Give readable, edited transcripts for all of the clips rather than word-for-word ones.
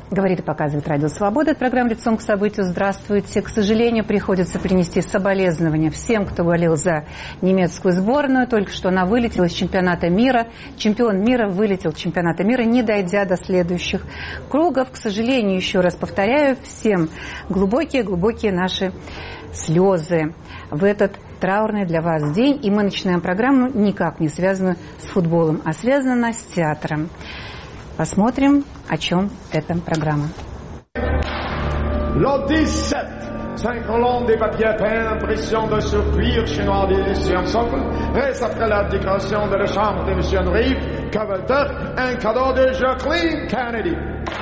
Говорит и показывает Радио Свобода. Это программа «Лицом к событию». Здравствуйте. К сожалению, приходится принести соболезнования всем, кто болел за немецкую сборную. Только что она вылетела из чемпионата мира. Чемпион мира вылетел из чемпионата мира, не дойдя до следующих кругов. К сожалению, еще раз повторяю, всем глубокие наши слезы в этот траурный для вас день. И мы начинаем программу, никак не связанную с футболом, а связанную она с театром. Посмотрим, о чем эта программа. Lot 17. 5 rouleaux des papiers peints, impression de sur cuir chez noir délicieux en socle. Reste après la décoration de la chambre de M. Henry, Cavalter, un cadeau de Jacqueline Kennedy.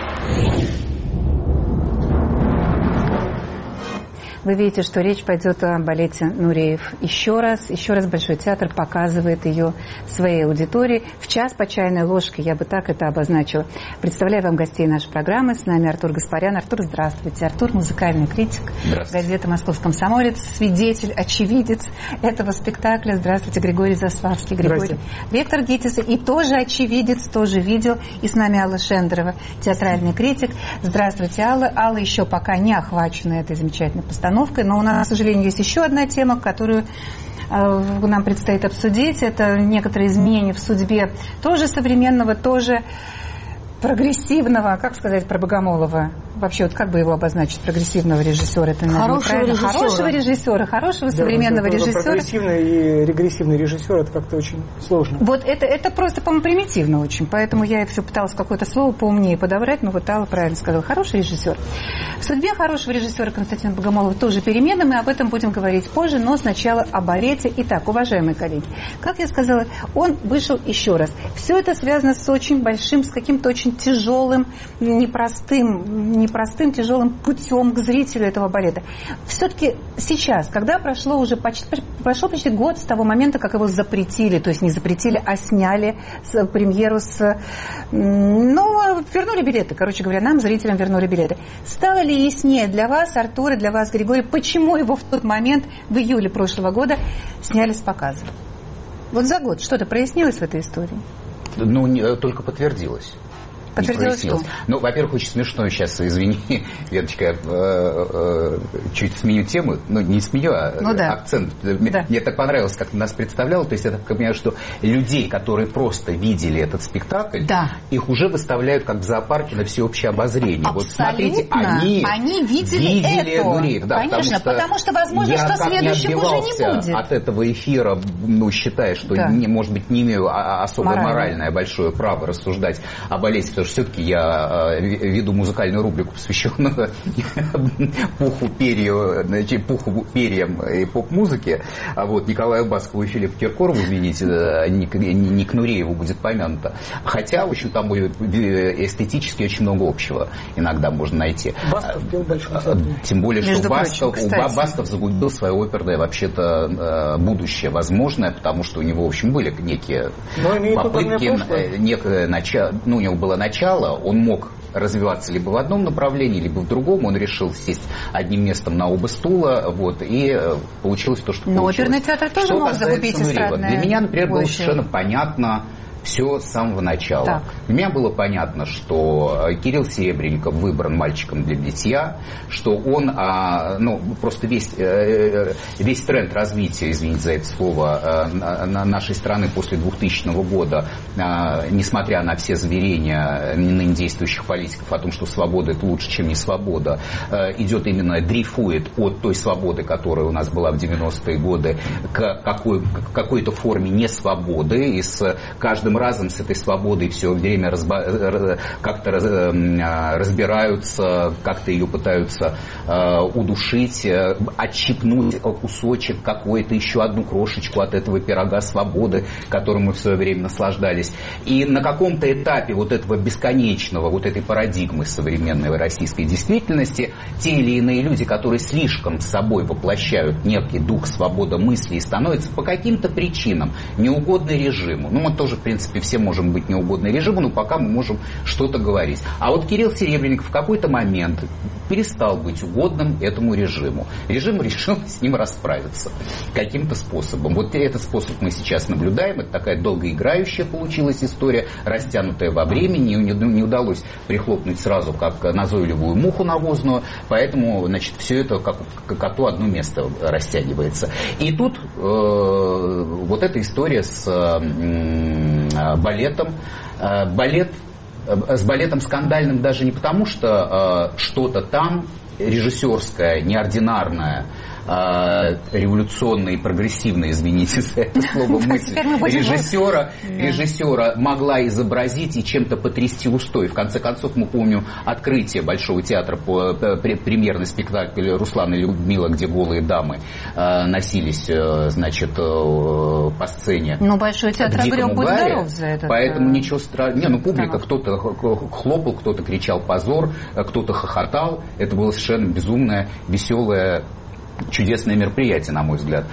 Вы видите, что речь пойдет о балете Нуреев. Еще раз Большой театр показывает ее своей аудитории. В час по чайной ложке, я бы так это обозначила. Представляю вам гостей нашей программы. С нами Артур Гаспарян. Артур, здравствуйте. Артур, музыкальный критик. Газета «Московский комсомолец», свидетель, очевидец этого спектакля. Здравствуйте, Григорий Заславский. Григорий. Ректор ГИТИСа и тоже очевидец, тоже видел. И с нами Алла Шендерова, театральный критик. Здравствуйте, Алла. Алла еще пока не охвачена этой замечательной постановкой. Но у нас, к сожалению, есть еще одна тема, которую нам предстоит обсудить. Это некоторые изменения в судьбе тоже современного, тоже прогрессивного, как сказать про Богомолова? Вообще, вот как бы его обозначить, прогрессивного режиссера? Это, наверное, хорошего режиссера, хорошего современного режиссера. Прогрессивный и регрессивный режиссер, это как-то очень сложно. Вот это просто, по-моему, примитивно очень. Поэтому я все пыталась какое-то слово поумнее подобрать, но вот Алла правильно сказала. Хороший режиссер. В судьбе хорошего режиссера Константина Богомолова тоже перемены. Мы об этом будем говорить позже, но сначала о балете. Итак, уважаемые коллеги, как я сказала, он вышел еще раз. Все это связано с очень большим, с каким-то очень тяжелым, непростым, тяжелым путем к зрителю этого балета. Все-таки сейчас, когда прошел почти год с того момента, как его запретили, то есть не запретили, а сняли премьеру вернули билеты, короче говоря, нам, зрителям, вернули билеты. Стало ли яснее для вас, Артур, и для вас, Григорий, почему его в тот момент, в июле прошлого года, сняли с показа? Вот за год что-то прояснилось в этой истории? Только подтвердилось. Подтвердилось что? Во-первых, очень смешно сейчас, извини, Леночка, чуть сменю тему, не сменю, акцент. Да. Мне так понравилось, как ты нас представляла, то есть я так понимаю, что людей, которые просто видели этот спектакль, их уже выставляют как в зоопарке на всеобщее обозрение. Абсолютно. Вот смотрите, они видели Нуреев. Да, конечно, потому что возможно, что следующих уже не будет. От этого эфира, считая, что, может быть, не имею особо моральное большое право рассуждать о балете, потому что все-таки я веду музыкальную рубрику, посвященную пуху, перьям и поп-музыке. Николаю Баскову и Филиппу Киркорову, извините, не к Нурееву будет помянуто. Хотя, в общем, там эстетически очень много общего иногда можно найти. Басков пел большой театр. Тем более, что Басков загубил свое оперное, вообще-то, будущее возможное, потому что у него, в общем, были некие попытки, некое начало, у него было начало, он мог развиваться либо в одном направлении, либо в другом. Он решил сесть одним местом на оба стула, и получилось то, что получилось. Но оперный театр тоже мог загубить эстрадное. Для меня, например, было совершенно понятно все с самого начала. Так. Для меня было понятно, что Кирилл Серебренников выбран мальчиком для битья, что он, просто весь тренд развития, извините за это слово, нашей страны после 2000 года, несмотря на все заверения ныне действующих политиков о том, что свобода – это лучше, чем не свобода, дрейфует от той свободы, которая у нас была в 90-е годы, к какой-то форме несвободы, и с каждым разом с этой свободой все время как-то разбираются, как-то ее пытаются удушить, отщипнуть кусочек какой-то, еще одну крошечку от этого пирога свободы, которым мы в свое время наслаждались. И на каком-то этапе этого бесконечного, этой парадигмы современной российской действительности, те или иные люди, которые слишком с собой воплощают некий дух свободы мысли и становятся по каким-то причинам неугодны режиму. Мы тоже, в принципе, все можем быть неугодны режиму, но пока мы можем что-то говорить. А Кирилл Серебренников в какой-то момент перестал быть угодным этому режиму. Режим решил с ним расправиться каким-то способом. Вот этот способ мы сейчас наблюдаем. Это такая долгоиграющая получилась история, растянутая во времени. Не удалось прихлопнуть сразу, как назойливую муху навозную. Поэтому, значит, все это как коту одно место растягивается. И тут вот эта история с балетом. С балетом скандальным даже не потому, что что-то там режиссерское, неординарное, революционная и прогрессивная, извините за это слово, мысль режиссера могла изобразить и чем-то потрясти устой. В конце концов, мы помним открытие Большого театра, премьерный спектакль «Руслан и Людмила», где голые дамы носились, значит, по сцене. Но Большой театр огреб, будь здоров за это. Поэтому ничего страшного. Публика, кто-то хлопал, кто-то кричал «позор», кто-то хохотал. Это было совершенно безумное, веселое, чудесное мероприятие, на мой взгляд.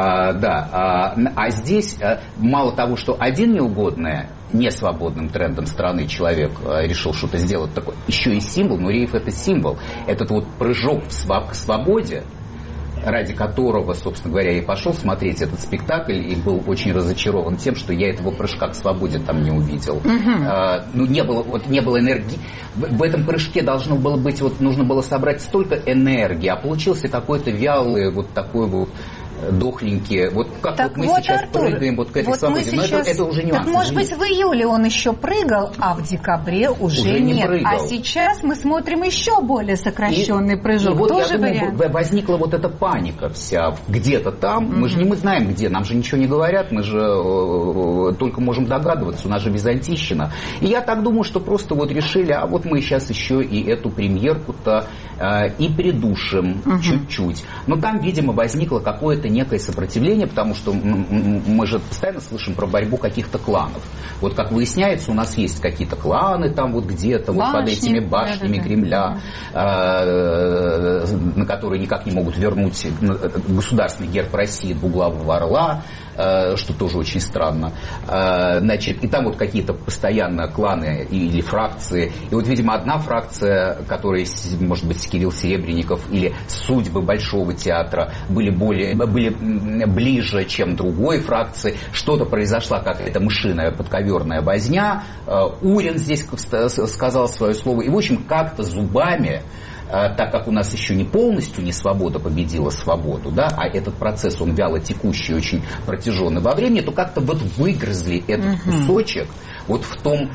А здесь мало того, что один неугодный, несвободным трендом страны человек решил что-то сделать такое, еще и символ. Нуреев — это символ. Этот вот прыжок к свободе, ради которого, собственно говоря, я и пошел смотреть этот спектакль, и был очень разочарован тем, что я этого прыжка к свободе там не увидел. Не было энергии. В этом прыжке должно было быть, нужно было собрать столько энергии, а получился какой-то вялый, вот такой вот дохленькие. Вот как так мы сейчас Артур, прыгаем к этой свободе. Сейчас... Но это уже нюанс. Так, может быть, в июле он еще прыгал, а в декабре уже нет. А сейчас мы смотрим еще более сокращенный прыжок. И вот, тоже я думаю, вариант. Возникла вот эта паника вся где-то там. Мы же не знаем где, нам же ничего не говорят, мы же только можем догадываться, у нас же византийщина. И я так думаю, что просто вот решили, а вот мы сейчас еще и эту премьерку-то и придушим чуть-чуть. Но там, видимо, возникло какое-то некое сопротивление, потому что мы же постоянно слышим про борьбу каких-то кланов. Вот как выясняется, у нас есть какие-то кланы там вот где-то, вот под этими башнями Кремля, на которые никак не могут вернуть государственный герб России двуглавого орла, что тоже очень странно. Значит, и там вот какие-то постоянно кланы или фракции. И вот, видимо, одна фракция, которая, может быть, Кирилл Серебренников или судьбы Большого театра были ближе, чем другой фракции. Что-то произошла, какая-то мышиная подковерная возня. Урин здесь сказал свое слово. И, в общем, как-то зубами, так как у нас еще не полностью не свобода победила свободу, да, а этот процесс, он вяло текущий, очень протяженный во времени, то как-то вот выгрызли этот кусочек вот в том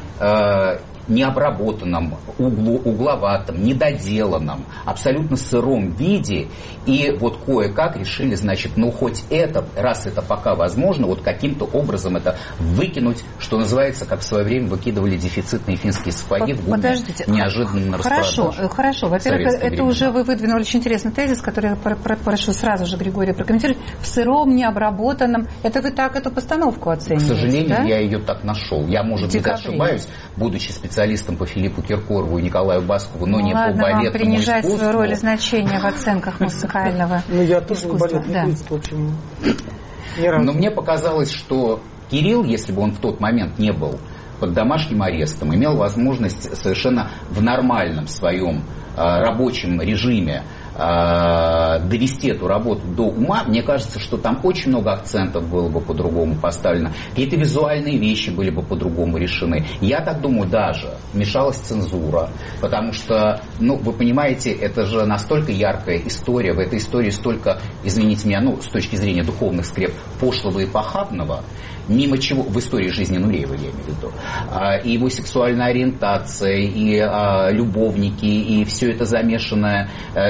необработанном, угловатом, недоделанном, абсолютно сыром виде. И вот кое-как решили, значит, хоть это, раз это пока возможно, вот каким-то образом это выкинуть, что называется, как в свое время выкидывали дефицитные финские сапоги в гуме. Неожиданно на распродаже. Хорошо. Во-первых, это уже вы выдвинули очень интересный тезис, который я прошу сразу же Григория прокомментировать. В сыром, необработанном. Это вы так эту постановку оцениваете? К сожалению, да? Я ее так нашел. Я, может быть, ошибаюсь, будучи специалистом по Филиппу Киркорову и Николаю Баскову, но не по балетному искусству. Принижать свою роль и значение в оценках музыкального я тоже балетный принцип, в общем, не раз. Но мне показалось, что Кирилл, если бы он в тот момент не был под домашним арестом, имел возможность совершенно в нормальном своем рабочем режиме довести эту работу до ума, мне кажется, что там очень много акцентов было бы по-другому поставлено. Какие-то визуальные вещи были бы по-другому решены. Я так думаю, даже мешалась цензура, потому что, вы понимаете, это же настолько яркая история, в этой истории столько, извините меня, с точки зрения духовных скреп, пошлого и похабного, мимо чего, в истории жизни Нуреева, я имею в виду, и его сексуальная ориентация, и любовники, и все это замешанное,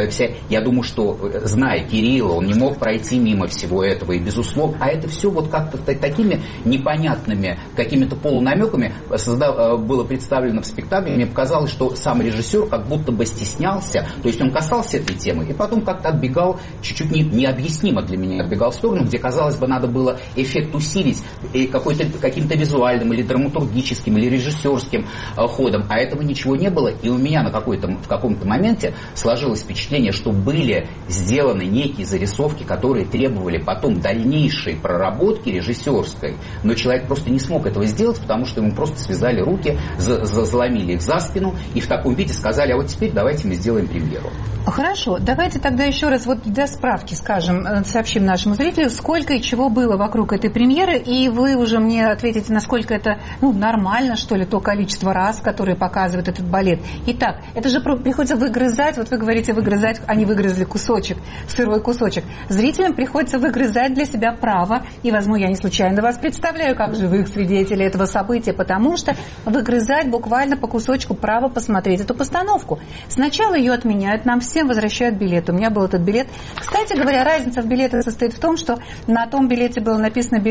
я думаю, что, зная Кирилла, он не мог пройти мимо всего этого, и безусловно, а это все вот как-то такими непонятными какими-то полунамеками было представлено в спектакле. Мне показалось, что сам режиссер как будто бы стеснялся, то есть он касался этой темы, и потом как-то отбегал, чуть-чуть необъяснимо для меня отбегал в сторону, где, казалось бы, надо было эффект усилить. каким-то визуальным или драматургическим или режиссерским ходом, а этого ничего не было, и у меня в каком-то моменте сложилось впечатление, что были сделаны некие зарисовки, которые требовали потом дальнейшей проработки режиссерской, но человек просто не смог этого сделать, потому что ему просто связали руки, заломили их за спину и в таком виде сказали: а вот теперь давайте мы сделаем премьеру. Хорошо, давайте тогда еще раз вот для справки скажем, сообщим нашему зрителю, сколько и чего было вокруг этой премьеры, и вы уже мне ответите, насколько это нормально, что ли, то количество раз, которые показывают этот балет. Итак, это же приходится выгрызать, вот вы говорите выгрызать, они выгрызли кусочек, сырой кусочек. Зрителям приходится выгрызать для себя право, и, возможно, я не случайно вас представляю как живых свидетелей этого события, потому что выгрызать буквально по кусочку право посмотреть эту постановку. Сначала ее отменяют, нам всем возвращают билет. У меня был этот билет. Кстати говоря, разница в билетах состоит в том, что на том билете было написано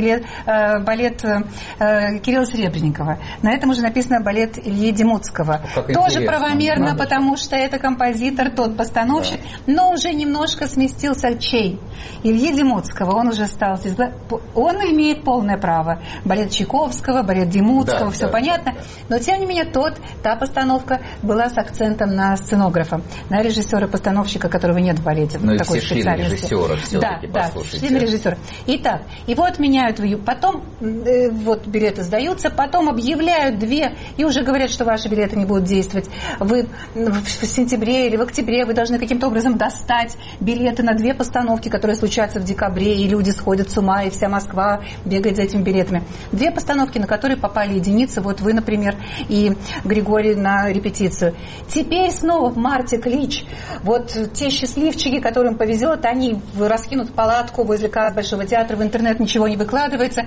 балет Кирилла Серебренникова. На этом уже написано балет Ильи Демуцкого. Тоже правомерно, потому что это композитор, тот постановщик, но уже немножко сместился чей? Ильи Демуцкого. Он уже стал... Он имеет полное право. Балет Чайковского, балет Демуцкого, все понятно. Но, тем не менее, та постановка была с акцентом на сценографа, на режиссера-постановщика, которого нет в балете. Но такой и все шли на режиссера все-таки, послушайте. Шли на режиссера. Итак, его отменяют, потом вот билеты сдаются, потом объявляют две, и уже говорят, что ваши билеты не будут действовать. Вы в сентябре или в октябре вы должны каким-то образом достать билеты на две постановки, которые случаются в декабре, и люди сходят с ума, и вся Москва бегает за этими билетами. Две постановки, на которые попали единицы, вот вы, например, и Григорий на репетицию. Теперь снова в марте клич. Вот те счастливчики, которым повезет, они раскинут палатку возле касс Большого театра, в интернет ничего не выкладывается,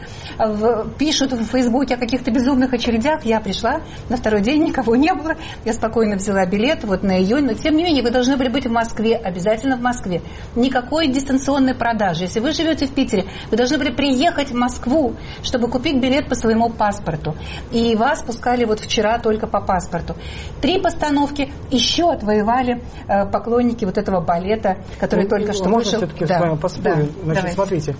пишут в Фейсбуке о каких-то безумных очередях. Я пришла, на второй день никого не было, я спокойно взяла билет вот на июнь, но тем не менее вы должны были быть в Москве, обязательно в Москве. Никакой дистанционной продажи. Если вы живете в Питере, вы должны были приехать в Москву, чтобы купить билет по своему паспорту. И вас пускали вот вчера только по паспорту. 3 постановки еще отвоевали поклонники вот этого балета, который только что можно вышел. Можно все-таки с вами поспорить? Значит, давайте. Смотрите,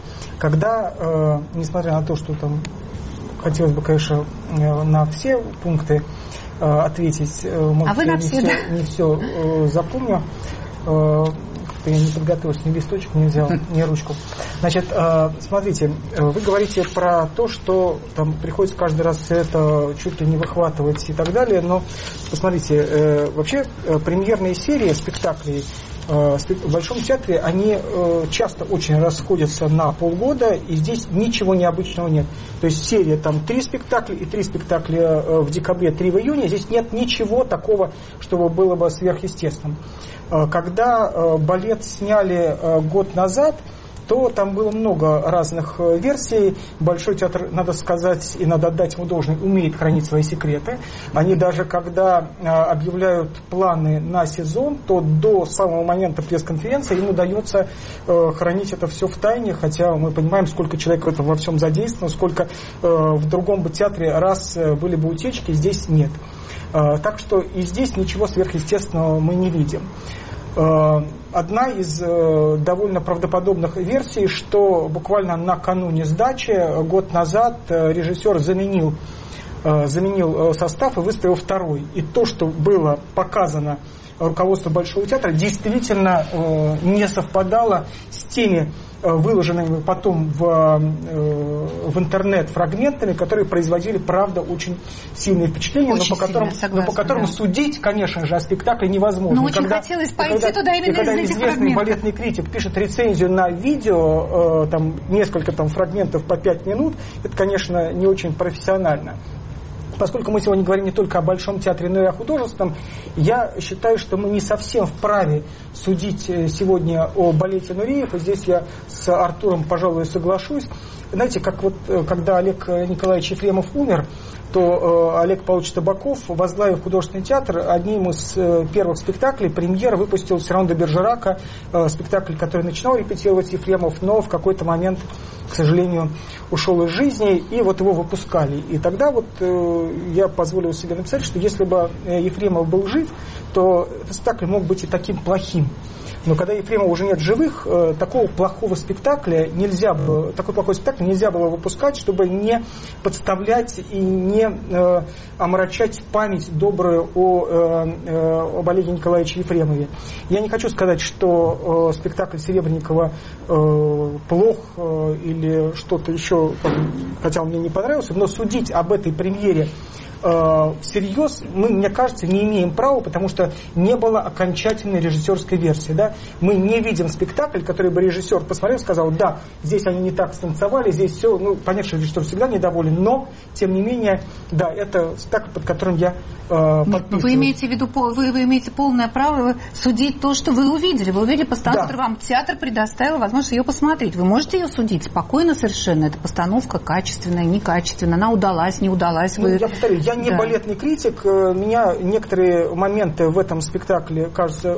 когда, несмотря на то, что там хотелось бы, конечно, на все пункты ответить, может, вы я на все, не все запомню, я не подготовился, ни листочек не взял, ни ручку. Значит, смотрите, вы говорите про то, что там приходится каждый раз это чуть ли не выхватывать и так далее, но посмотрите, вообще премьерные серии спектаклей в Большом театре, они часто очень расходятся на полгода, и здесь ничего необычного нет. То есть серия там 3 спектакля и 3 спектакля в декабре, 3 в июне, здесь нет ничего такого, чтобы было бы сверхъестественным. Когда балет сняли год назад, то там было много разных версий. Большой театр, надо сказать, и надо отдать ему должное, умеет хранить свои секреты. Они даже, когда объявляют планы на сезон, то до самого момента пресс-конференции им удается хранить это все в тайне, хотя мы понимаем, сколько человек в этом во всем задействовано, сколько в другом бы театре раз были бы утечки, здесь нет. Так что и здесь ничего сверхъестественного мы не видим. Одна из довольно правдоподобных версий, что буквально накануне сдачи, год назад, режиссер заменил состав и выставил второй. И то, что было показано руководству Большого театра, действительно не совпадало с теми выложенными потом в интернет фрагментами, которые производили, правда, очень сильные впечатления, но по которым судить, конечно же, о спектакле невозможно. Но очень хотелось пойти туда именно из этих фрагментов. И когда известный балетный критик пишет рецензию на видео, там несколько фрагментов по 5 минут, это, конечно, не очень профессионально. Поскольку мы сегодня говорим не только о Большом театре, но и о художественном, я считаю, что мы не совсем вправе судить сегодня о балете Нуреев, и здесь я с Артуром, пожалуй, соглашусь. Знаете, как вот когда Олег Николаевич Ефремов умер, то Олег Павлович Табаков, возглавив художественный театр, одним из первых спектаклей, премьер, выпустил Сирано де Бержерака, спектакль, который начинал репетировать Ефремов, но в какой-то момент, к сожалению, ушел из жизни, и вот его выпускали. И тогда вот я позволил себе написать, что если бы Ефремов был жив, то этот спектакль мог быть и таким плохим. Но когда Ефремова уже нет живых, такой плохой спектакль нельзя было выпускать, чтобы не подставлять и не омрачать память добрую об Олеге Николаевиче Ефремове. Я не хочу сказать, что спектакль Серебренникова плох или что-то еще, хотя он мне не понравился, но судить об этой премьере всерьез мы, мне кажется, не имеем права, потому что не было окончательной режиссерской версии. Да? Мы не видим спектакль, который бы режиссер посмотрел и сказал, да, здесь они не так станцевали, здесь все, понятно, что режиссер всегда недоволен, но, тем не менее, да, это спектакль, под которым я подписываюсь. Вы имеете в виду, вы имеете полное право судить то, что вы увидели. Вы увидели постановку, которую вам театр предоставил возможность ее посмотреть. Вы можете ее судить спокойно совершенно. Эта постановка качественная, некачественная, она удалась, не удалась. Я повторю, я не балетный критик, меня некоторые моменты в этом спектакле кажутся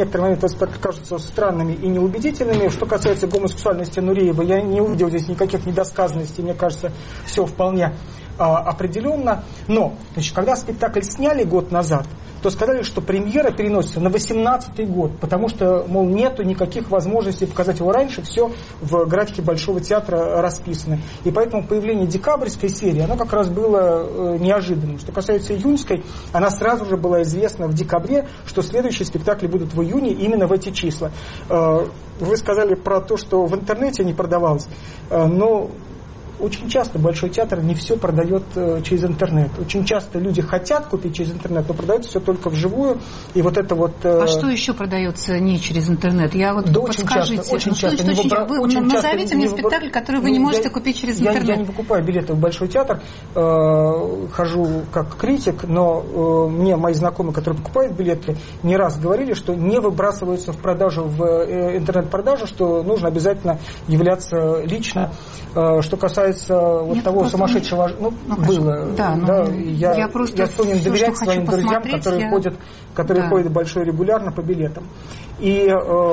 странными и неубедительными. Что касается гомосексуальности Нуреева, я не увидел здесь никаких недосказанностей, мне кажется, все вполне определенно. Но, значит, когда спектакль сняли год назад, то сказали, что премьера переносится на 18-й год, потому что, мол, нету никаких возможностей показать его раньше, все в графике Большого театра расписано. И поэтому появление декабрьской серии, оно как раз было неожиданным. Что касается июньской, она сразу же была известна в декабре, что следующие спектакли будут в июне именно в эти числа. Вы сказали про то, что в интернете не продавалось, но очень часто Большой театр не все продает через интернет. Очень часто люди хотят купить через интернет, но продается все только вживую. И вот это вот... А что еще продается не через интернет? Я вот да, подскажите. Очень часто. Назовите мне спектакль, который вы не можете купить через интернет. Я не покупаю билеты в Большой театр. Хожу как критик, но мне мои знакомые, которые покупают билеты, не раз говорили, что не выбрасываются в продажу, в интернет-продажу, что нужно обязательно являться лично. Что касается вот того сумасшедшего, было, я склонен доверять своим друзьям, которые ходят большой регулярно по билетам. И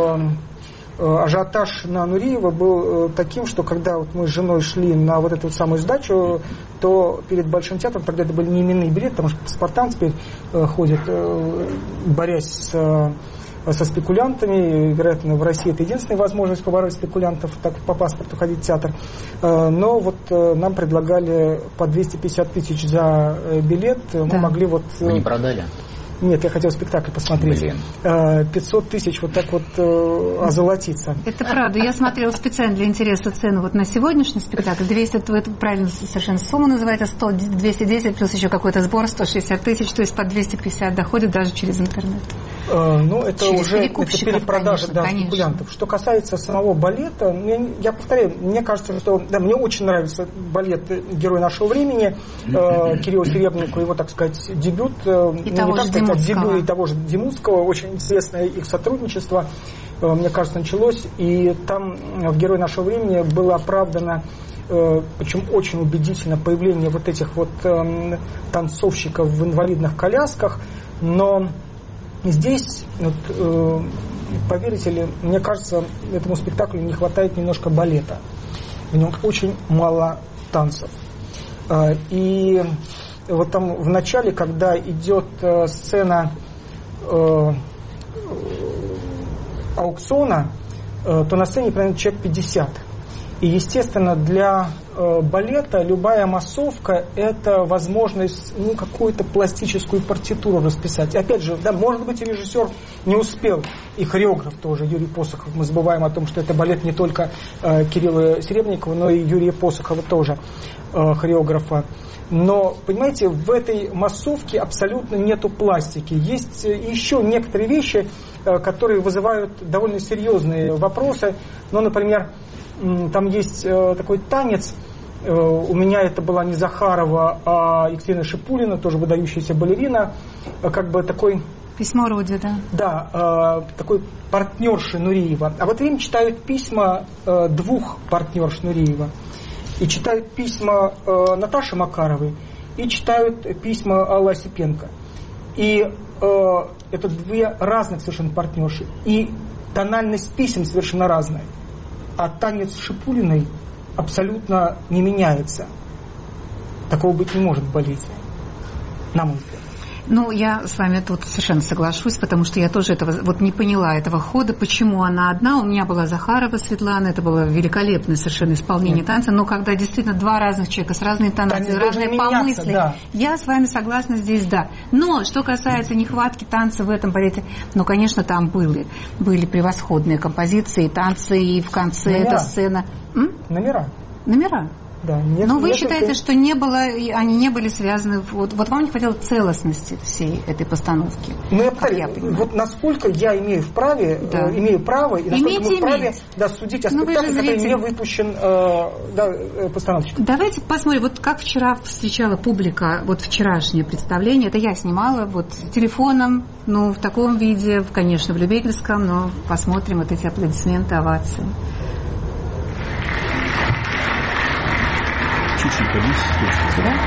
ажиотаж на Нуреева был таким, что когда вот мы с женой шли на вот эту самую сдачу, то перед Большим театром, тогда это были не именные билеты, потому что паспортан теперь ходит, борясь со спекулянтами. Вероятно, в России это единственная возможность побороть спекулянтов, так по паспорту ходить в театр. Но вот нам предлагали по 250 тысяч за билет. Да. Мы могли вот... Вы не продали? Нет, я хотел спектакль посмотреть. 500 тысяч вот так вот озолотиться. Это правда. Я смотрела специально для интереса цену вот на сегодняшний спектакль. 200, это правильно совершенно сумму называется, 100, 210 плюс еще какой-то сбор, 160 тысяч, то есть по 250 доходит даже через интернет. Это через уже это перепродажа спекулянтов. Что касается самого балета, я повторяю, мне кажется, что мне очень нравится балет «Герой нашего времени», Кирилла Серебренникова, его, так сказать, дебют. И того же Демутского, очень известное их сотрудничество, мне кажется, началось, и там в «Герой нашего времени» было оправдано, причем очень убедительно, появление вот этих вот танцовщиков в инвалидных колясках, но здесь, вот, поверите ли, мне кажется, этому спектаклю не хватает немножко балета, в нем очень мало танцев. И вот там в начале, когда идет сцена аукциона, то на сцене примерно человек 50. И, естественно, для балета любая массовка – это возможность какую-то пластическую партитуру расписать. И опять же, да, может быть, и режиссер не успел, и хореограф тоже, Юрий Посохов. Мы забываем о том, что это балет не только Кирилла Серебренникова, но и Юрия Посохова тоже, хореографа. Но, понимаете, в этой массовке абсолютно нету пластики. Есть еще некоторые вещи, которые вызывают довольно серьезные вопросы. Ну, например, там есть такой танец. У меня это была не Захарова, а Екатерина Шипулина, тоже выдающаяся балерина. Как бы такой... Письмо Роди, да? Да, такой партнерши Нуреева. А в это время читают письма двух партнерш Нуреева. И читают письма Наташи Макаровой, и читают письма Аллы Осипенко. И это две разных совершенно партнерши. И тональность писем совершенно разная. А танец Шипулиной абсолютно не меняется. Такого быть не может в балете, на мой взгляд. Ну, я с вами тут совершенно соглашусь, потому что я тоже этого вот не поняла этого хода, почему она одна. У меня была Захарова Светлана, это было великолепное совершенно исполнение танца, но когда действительно два разных человека с разной интонацией, разные помысли, да. Я с вами согласна здесь, да. Но что касается нехватки танца в этом балете, ну, конечно, там были превосходные композиции, танцы, и в конце эта сцена. Номера. Да, но вы считаете, что они не были связаны, вот вам не хватило целостности всей этой постановки? Ну, я повторяю, вот насколько я имею право, и насколько мы вправе судить о спектакле, который не выпущен постановщиком. Давайте посмотрим, вот как вчера встречала публика, вот вчерашнее представление, это я снимала вот телефоном, ну, в таком виде, конечно, в любительском, но посмотрим вот эти аплодисменты, овации. Чуть-чуть повесить, да?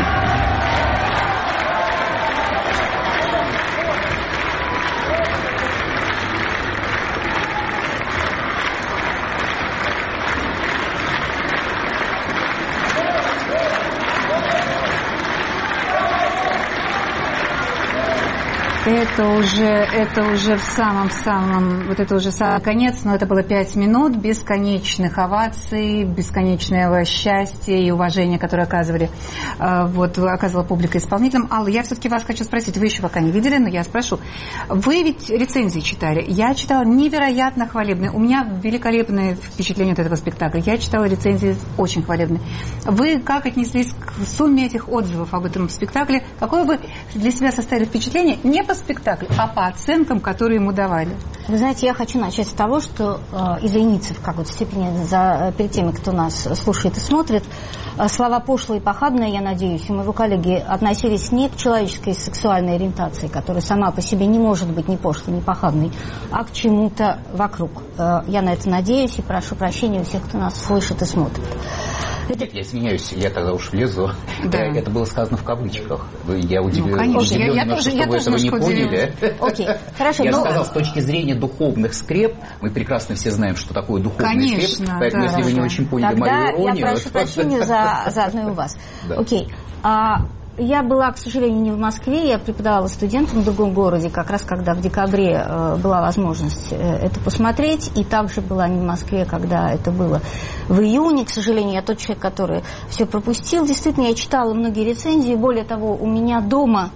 Это уже в самом, вот это уже самый конец, но это было 5 минут бесконечных оваций, бесконечного счастья и уважения, которое оказывала публика исполнителям. Алла, я все-таки вас хочу спросить, вы еще пока не видели, но я спрошу. Вы ведь рецензии читали. Я читала невероятно хвалебные. У меня великолепное впечатление от этого спектакля. Я читала рецензии очень хвалебные. Вы как отнеслись к сумме этих отзывов об этом спектакле? Какое вы для себя составили впечатление не по спектаклю, а по оценкам, которые ему давали? Вы знаете, я хочу начать с того, что извиниться в какой-то степени перед теми, кто нас слушает и смотрит. Слова пошлые и похабные, я надеюсь, у моего коллеги относились не к человеческой сексуальной ориентации, которая сама по себе не может быть ни пошлой, ни похабной, а к чему-то вокруг. Я на это надеюсь и прошу прощения у всех, кто нас слышит и смотрит. Нет, я извиняюсь, я тогда уж влезу. Да. Это было сказано в кавычках. Я удивлен, что вы этого не поняли. Окей, хорошо. Я сказал, с точки зрения духовных скреп, мы прекрасно все знаем, что такое духовный скреп, поэтому если вы не очень поняли мою иронию... Тогда я прошу прощения заодно и у вас. Окей. Я была, к сожалению, не в Москве, я преподавала студентам в другом городе, как раз когда в декабре была возможность это посмотреть, и также была не в Москве, когда это было в июне. К сожалению, я тот человек, который все пропустил. Действительно, я читала многие рецензии, более того, у меня дома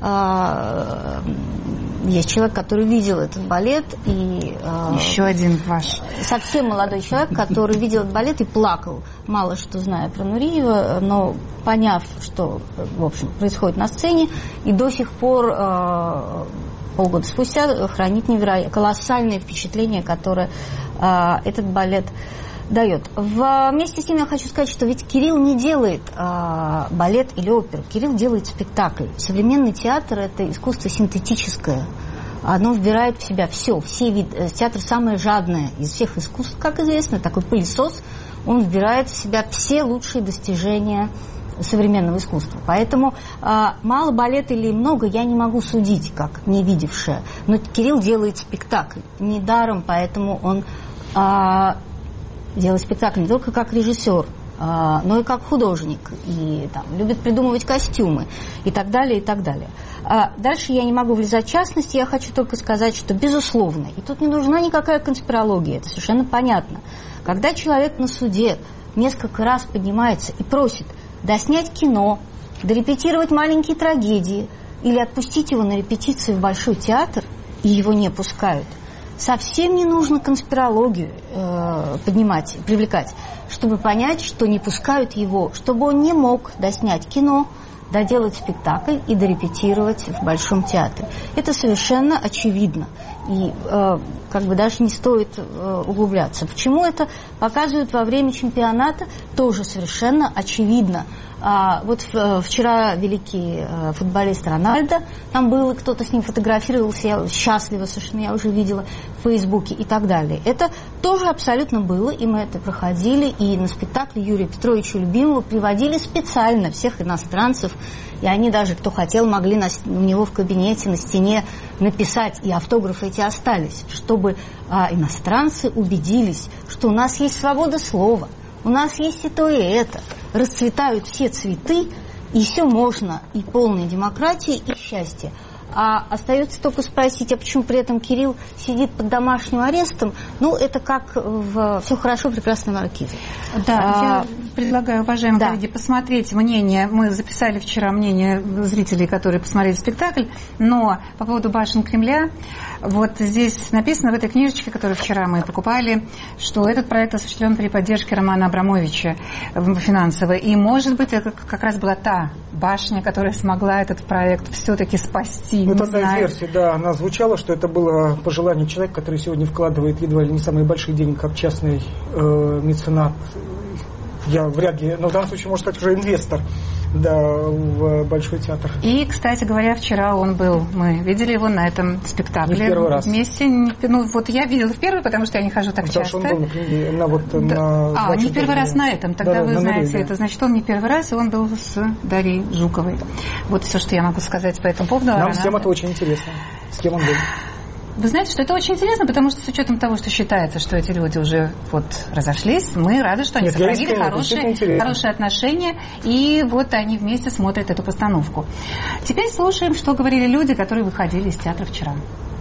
есть человек, который видел этот балет, и еще один ваш совсем молодой человек, который видел этот балет и плакал, мало что зная про Нуриева, но поняв, что, в общем, происходит на сцене, и до сих пор полгода спустя хранит колоссальное впечатление, которое этот балет дает. Вместе с тем я хочу сказать, что ведь Кирилл не делает балет или оперу. Кирилл делает спектакль. Современный театр – это искусство синтетическое. Оно вбирает в себя все виды. Театр самое жадное из всех искусств, как известно, такой пылесос. Он вбирает в себя все лучшие достижения современного искусства. Поэтому мало балета или много я не могу судить, как не видевшая. Но Кирилл делает спектакль. Недаром, поэтому он... делать спектакль не только как режиссер, но и как художник, и там, любит придумывать костюмы, и так далее, и так далее. Дальше я не могу влезать в частности, я хочу только сказать, что, безусловно, и тут не нужна никакая конспирология, это совершенно понятно. Когда человек на суде несколько раз поднимается и просит доснять кино, дорепетировать маленькие трагедии, или отпустить его на репетиции в Большой театр, и его не пускают, совсем не нужно конспирологию привлекать, чтобы понять, что не пускают его, чтобы он не мог доснять кино, доделать спектакль и дорепетировать в Большом театре. Это совершенно очевидно. И даже не стоит углубляться. Почему это показывают во время чемпионата, тоже совершенно очевидно. Вот вчера великий футболист Рональдо, там был, кто-то с ним фотографировался, я счастлива совершенно, я уже видела в Фейсбуке и так далее. Это тоже абсолютно было, и мы это проходили, и на спектакле Юрия Петровича Любимого приводили специально всех иностранцев, и они даже, кто хотел, могли у него в кабинете на стене написать, и автографы эти остались, чтобы иностранцы убедились, что у нас есть свобода слова, у нас есть и то, и это. Расцветают все цветы, и все можно, и полная демократия, и счастье. А остается только спросить, а почему при этом Кирилл сидит под домашним арестом? Ну, это как в «Все хорошо, прекрасно» Маркизе. Да, я предлагаю, уважаемые коллеги, посмотреть мнение. Мы записали вчера мнение зрителей, которые посмотрели спектакль, но по поводу башен Кремля, вот здесь написано в этой книжечке, которую вчера мы покупали, что этот проект осуществлен при поддержке Романа Абрамовича финансово. И, может быть, это как раз была та башня, которая смогла этот проект все-таки спасти. Вот одна из версий, да, она звучала, что это было пожелание человека, который сегодня вкладывает едва ли не самые большие деньги, как частный меценат. Я вряд ли, но в данном случае, может стать уже инвестор, да, в Большой театр. И, кстати говоря, вчера он был, мы видели его на этом спектакле. Не в первый раз. Вместе. Ну, вот я видела в первый, потому что я не хожу так часто. Потому что он был не первый раз на этом, тогда вы знаете это. Значит, он не первый раз, и он был с Дарьей Жуковой. Вот все, что я могу сказать по этому поводу. Нам всем это очень интересно. С кем он был? Вы знаете, что это очень интересно, потому что с учетом того, что считается, что эти люди уже вот разошлись, мы рады, что они сохранили хорошие отношения, и вот они вместе смотрят эту постановку. Теперь слушаем, что говорили люди, которые выходили из театра вчера.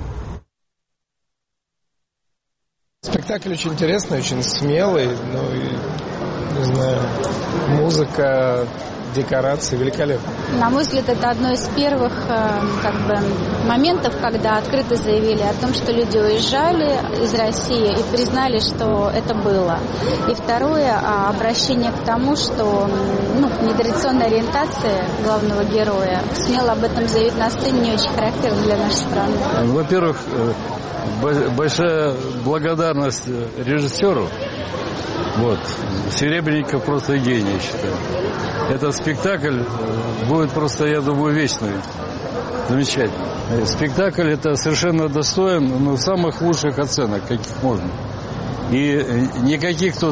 Спектакль очень интересный, очень смелый, не знаю, музыка, декорации великолепно. На мой взгляд, это одно из первых моментов, когда открыто заявили о том, что люди уезжали из России и признали, что это было. И второе, обращение к тому, что нетрадиционная ориентация главного героя, смело об этом заявить на сцене, не очень характерна для нашей страны. Во-первых, большая благодарность режиссеру. Вот. Серебренников просто гений, я считаю. Этот спектакль будет просто, я думаю, вечный. Замечательно. Спектакль это совершенно достоин самых лучших оценок, каких можно. И никаких тут,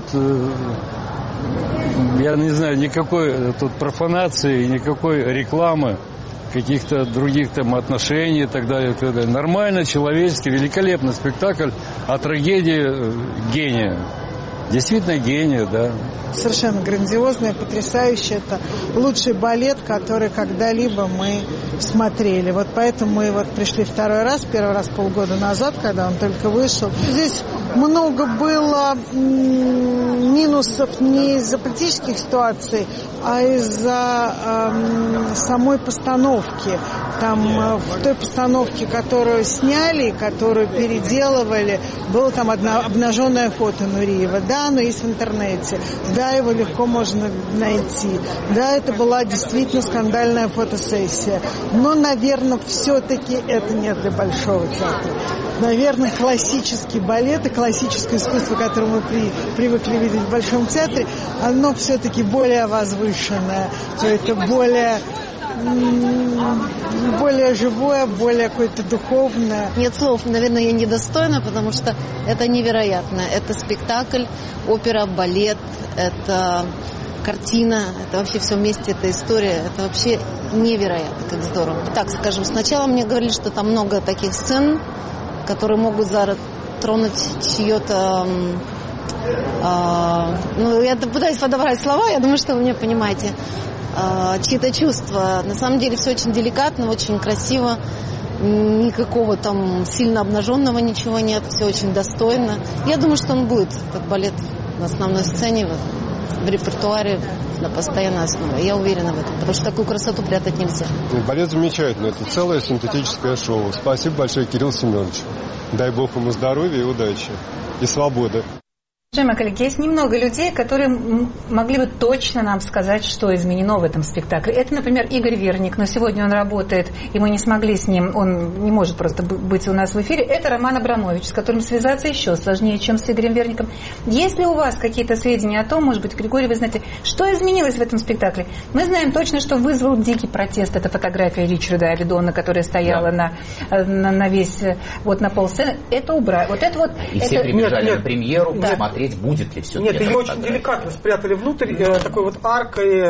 я не знаю, никакой тут профанации, никакой рекламы, каких-то других там отношений и так далее, и так далее. Нормально, человеческий, великолепный спектакль о трагедии гения. Действительно гения, да. Совершенно грандиозное, потрясающее. Это лучший балет, который когда-либо мы смотрели. Вот поэтому мы пришли второй раз, первый раз полгода назад, когда он только вышел. Здесь много было минусов не из-за политических ситуаций, а из-за самой постановки. Там в той постановке, которую сняли, которую переделывали, было там одно обнаженное фото Нуриева. Да, оно есть в интернете. Да, его легко можно найти. Да, это была действительно скандальная фотосессия. Но, наверное, все-таки это не для Большого театра. Наверное, классический балет и классическое искусство, которое мы привыкли видеть в Большом театре, оно все-таки более возвышенное. Это более живое, более какое-то духовное. Нет слов, наверное, я недостойна, потому что это невероятно. Это спектакль, опера, балет, это картина, это вообще все вместе, это история, это вообще невероятно, как здорово. Так, скажем, сначала мне говорили, что там много таких сцен, которые могут затронуть чье-то... я пытаюсь подобрать слова, я думаю, что вы меня понимаете. Чьи-то чувства. На самом деле все очень деликатно, очень красиво. Никакого там сильно обнаженного ничего нет. Все очень достойно. Я думаю, что он будет, как балет, на основной сцене, в репертуаре на постоянной основе. Я уверена в этом, потому что такую красоту прятать нельзя. Балет замечательный. Это целое синтетическое шоу. Спасибо большое, Кирилл Семенович. Дай Бог ему здоровья и удачи. И свободы. Уважаемые коллеги, есть немного людей, которые могли бы точно нам сказать, что изменено в этом спектакле. Это, например, Игорь Верник, но сегодня он работает, и мы не смогли с ним, он не может просто быть у нас в эфире. Это Роман Абрамович, с которым связаться еще сложнее, чем с Игорем Верником. Есть ли у вас какие-то сведения о том, может быть, Григорий, вы знаете, что изменилось в этом спектакле? Мы знаем точно, что вызвал дикий протест. Это фотография Ричарда Авидона, которая стояла на весь, на полсцены. Это убрали. И все прибежали на премьеру посмотреть, будет ли все. Нет, ее очень деликатно спрятали внутрь, такой аркой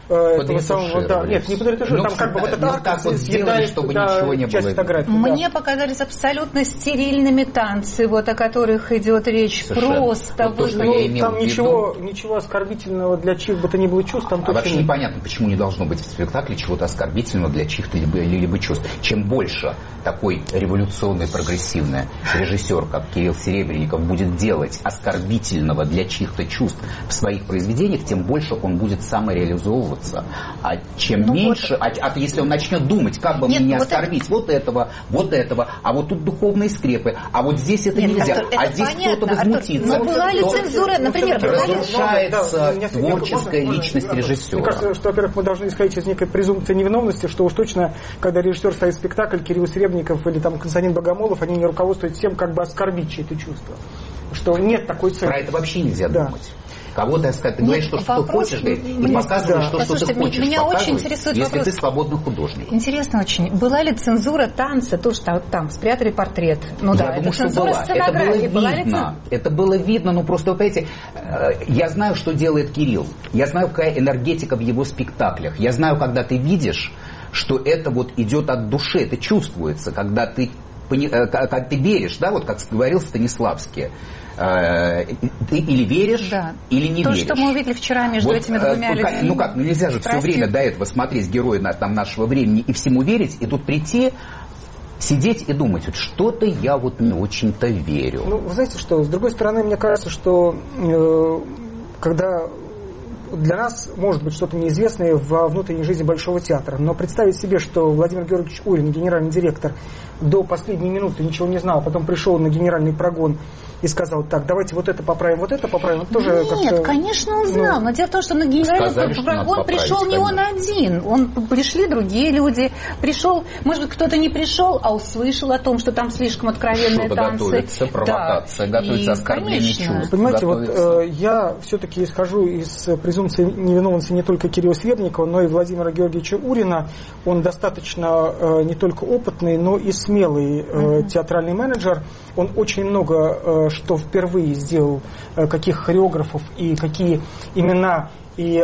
этого самого, да, нет, не подретушировали, там как бы вот эта арка съедает, чтобы ничего не часть фотографии. Мне показались абсолютно стерильными танцы, вот о которых идет речь. Совершенно. Просто вот там ничего оскорбительного для чьих бы то ни было чувств там точно вообще нет. непонятно, почему не должно быть в спектакле чего-то оскорбительного для чьих-то либо чувств. Чем больше такой революционный, прогрессивный режиссер, как Кирилл Серебренников, будет делать оскорбительного для чьих-то чувств в своих произведениях, тем больше он будет самореализовываться. А чем меньше, если он начнет думать, как бы мне не оскорбить вот этого, а вот тут духовные скрепы, а вот здесь это нельзя, а здесь кто-то возмутится. Но была ли цензура, например, разрушается творческая личность режиссера. Мне кажется, что, во-первых, мы должны исходить из некой презумпции невиновности, что уж точно, когда режиссер ставит спектакль, Кирилл Серебренников или там Константин Богомолов, они не руководствуются тем, как бы оскорбить чьи-то чувства. Что нет такой цели. Про это вообще нельзя думать. Кого-то сказать, ты говоришь, что ты хочешь, и показываешь, что ты хочешь. Меня очень интересует если вопрос. Ты свободный художник. Интересно очень. Была ли цензура танца, то, что там спрятали портрет? Ну я думаю, что была. Это было видно. Это было видно, но просто, вы понимаете, я знаю, что делает Кирилл. Я знаю, какая энергетика в его спектаклях. Я знаю, когда ты видишь, что это вот идет от души, это чувствуется, когда ты веришь, да, вот как говорил Станиславский. Ты или веришь, или не веришь. То, что мы увидели вчера между этими двумя людьми. Нельзя же все время до этого смотреть герои нашего времени и всему верить, и тут прийти, сидеть и думать, вот что-то я вот не очень-то верю. Вы знаете что, с другой стороны, мне кажется, что когда для нас может быть что-то неизвестное во внутренней жизни Большого театра, но представить себе, что Владимир Георгиевич Урин, генеральный директор, до последней минуты ничего не знал, а потом пришел на генеральный прогон и сказал, так, давайте вот это поправим, это тоже Нет, конечно, он знал, но дело в том, что на генеральный прогон пришел не он один, пришли другие люди, пришел, может быть, кто-то не пришел, а услышал о том, что там слишком откровенные танцы. Готовится провокация, готовится оскорбление чувств. Понимаете, вот я все-таки исхожу из презумпции невиновности не только Кирилла Серебренникова, но и Владимира Георгиевича Урина. Он достаточно не только опытный, но и смелый театральный менеджер. Он очень много что впервые сделал, каких хореографов и какие имена, и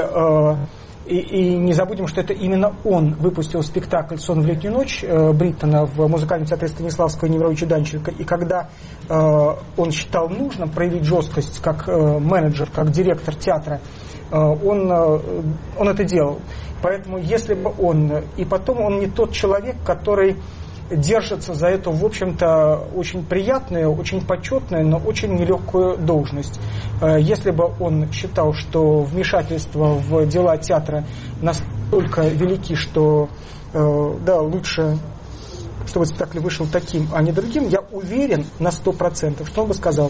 не забудем, что это именно он выпустил спектакль «Сон в летнюю ночь» Бриттона в музыкальном театре Станиславского и Немировича Данченко. И когда он считал нужным проявить жесткость как менеджер, как директор театра, он это делал. Поэтому если бы и потом он не тот человек, который держится за эту, в общем-то, очень приятную, очень почетную, но очень нелегкую должность. Если бы он считал, что вмешательства в дела театра настолько велики, что лучше, чтобы спектакль вышел таким, а не другим, я уверен на 100%, что он бы сказал,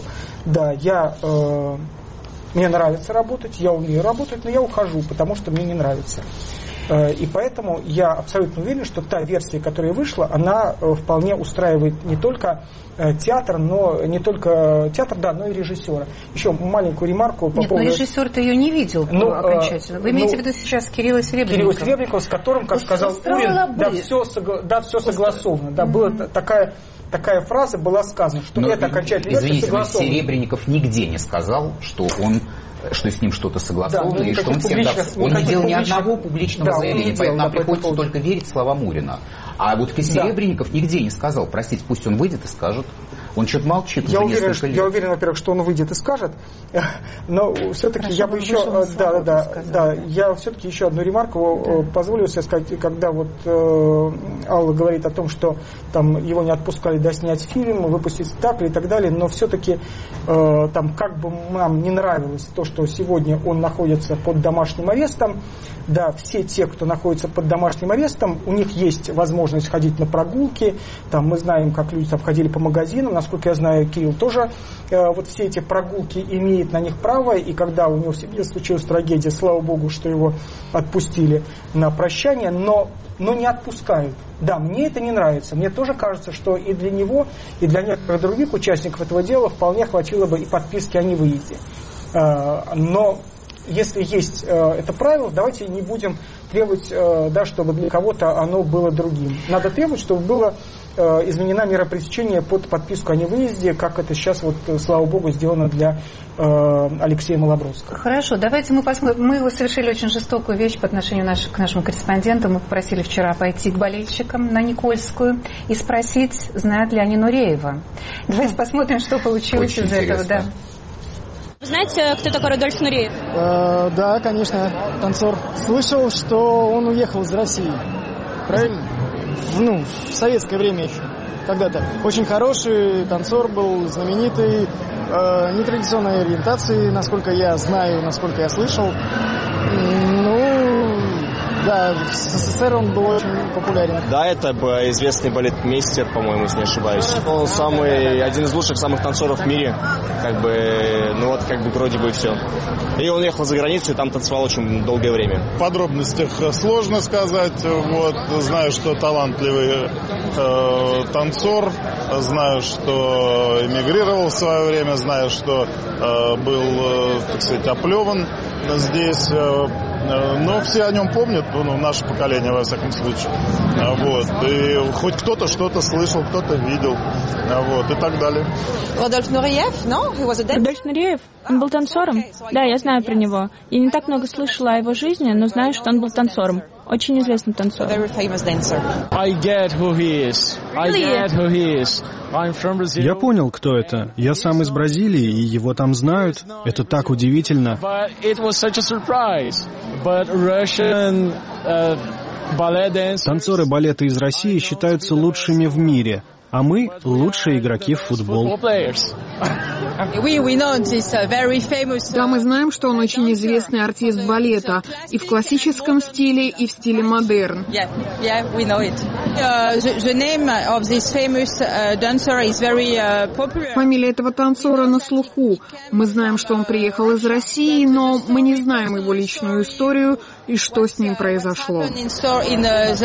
мне нравится работать, я умею работать, но я ухожу, потому что мне не нравится. И поэтому я абсолютно уверен, что та версия, которая вышла, она вполне устраивает не только театр, но и режиссера. Еще маленькую ремарку по поводу... но режиссер-то ее не видел окончательно. Вы имеете в виду сейчас Кирилла Серебренникова? Кирилла Серебренникова, с которым, как сказал Урин, все согласовано. Да, была такая фраза была сказана, что это окончательно согласовано. Извините, Серебренников нигде не сказал, что с ним что-то согласовано, и что он всем даст. Он не делал ни одного публичного заявления, поэтому нам приходится только верить словам Урина. А вот Серебренников нигде не сказал, простите, пусть он выйдет и скажет. Он что-то молчит уже несколько лет. Я уверен, во-первых, что он выйдет и скажет, но все-таки я бы еще... Я все-таки еще одну ремарку позволю себе сказать, когда вот Алла говорит о том, что там его не отпускали снять фильм, выпустить спектакль и так далее, но все-таки там как бы нам не нравилось то, что сегодня он находится под домашним арестом. Да, все те, кто находится под домашним арестом, у них есть возможность ходить на прогулки. Там мы знаем, как люди там ходили по магазинам. Насколько я знаю, Кирилл тоже вот все эти прогулки имеет на них право. И когда у него в семье случилась трагедия, слава богу, что его отпустили на прощание, но не отпускают. Да, мне это не нравится. Мне тоже кажется, что и для него, и для некоторых других участников этого дела вполне хватило бы и подписки о невыезде. Но если есть это правило, давайте не будем требовать, чтобы для кого-то оно было другим. Надо требовать, чтобы было изменена мера пресечения под подписку о невыезде, как это сейчас, вот, слава богу, сделано для Алексея Малобродского. Хорошо, давайте мы посмотрим. Мы совершили очень жестокую вещь по отношению к нашим корреспондентам. Мы попросили вчера пойти к болельщикам на Никольскую и спросить, знают ли они Нуреева. Давайте посмотрим, что получилось из этого. Да. Вы знаете, кто такой Родольф Нуреев? Да, конечно, танцор. Слышал, что он уехал из России. Правильно? В советское время еще. Когда-то. Очень хороший танцор был, знаменитый, нетрадиционной ориентации, насколько я знаю, насколько я слышал. Да, в СССР он был очень популярен. Да, это известный балетмейстер, по-моему, если не ошибаюсь. Он один из лучших самых танцоров в мире. Вроде бы все. И он ехал за границу и там танцевал очень долгое время. В подробностях сложно сказать. Знаю, что талантливый танцор. Знаю, что эмигрировал в свое время. Знаю, что был, так сказать, оплеван здесь. Но все о нем помнят, наше поколение, во всяком случае. И хоть кто-то что-то слышал, кто-то видел, и так далее. Родольф Нуреев? Он был танцором? Да, я знаю про него. Я не так много слышала о его жизни, но знаю, что он был танцором. Очень известный танцор. Я понял, кто это. Я сам из Бразилии, и его там знают. Это так удивительно. Танцоры балета из России считаются лучшими в мире, а мы — лучшие игроки в футбол. Да, мы знаем, что он очень известный артист балета и в классическом стиле, и в стиле модерн. Фамилия этого танцора на слуху. Мы знаем, что он приехал из России, но мы не знаем его личную историю и что с ним произошло. Это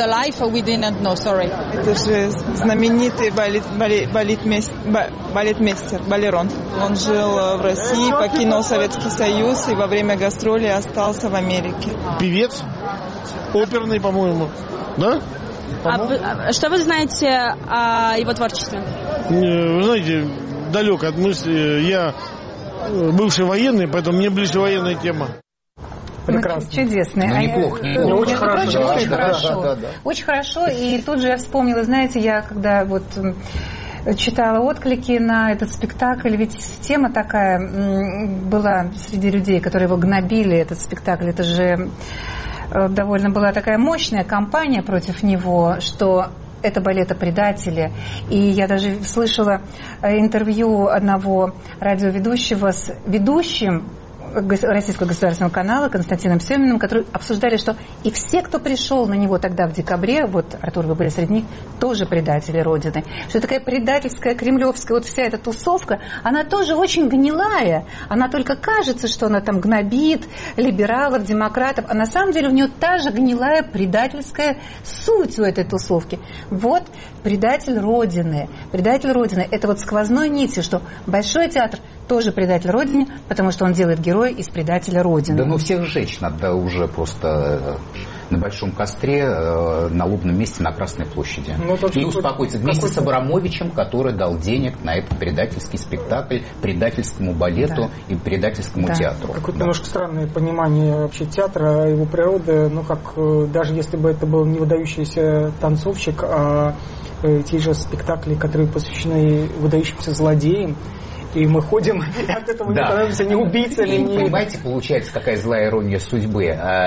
же знаменитый балетмейстер, балерон. Он жил в России, покинул Советский Союз и во время гастролей остался в Америке. Певец, оперный, по-моему, да? Что вы знаете о его творчестве? Вы знаете, далек от мысли. Я бывший военный, поэтому мне ближе военная тема. Прекрасно. Чудесно. Неплохо. Очень хорошо. Очень хорошо. Да. Очень хорошо. И тут же я вспомнила, знаете, я когда читала отклики на этот спектакль, ведь тема такая была среди людей, которые его гнобили, этот спектакль. Это же довольно была такая мощная кампания против него, что это балетопредатели. И я даже слышала интервью одного радиоведущего с ведущим Российского государственного канала Константином Семиным, которые обсуждали, что и все, кто пришел на него тогда в декабре, Артур, вы были среди них, тоже предатели Родины. Что такая предательская, кремлевская, вся эта тусовка, она тоже очень гнилая. Она только кажется, что она там гнобит либералов, демократов, а на самом деле у нее та же гнилая предательская суть у этой тусовки. Предатель Родины. Предатель Родины. Это сквозной нитью, что Большой театр тоже предатель Родине, потому что он делает героя из предателя Родины. Да, всех сжечь надо уже просто на большом костре, на лобном месте на Красной площади. И успокоиться вместе с Абрамовичем, который дал денег на этот предательский спектакль, предательскому балету и предательскому театру. Какое-то немножко странное понимание вообще театра, его природы, даже если бы это был не выдающийся танцовщик, а те же спектакли, которые посвящены выдающимся злодеям, и мы ходим, и от этого не становимся ни убийцами, ни... Понимаете, получается какая злая ирония судьбы.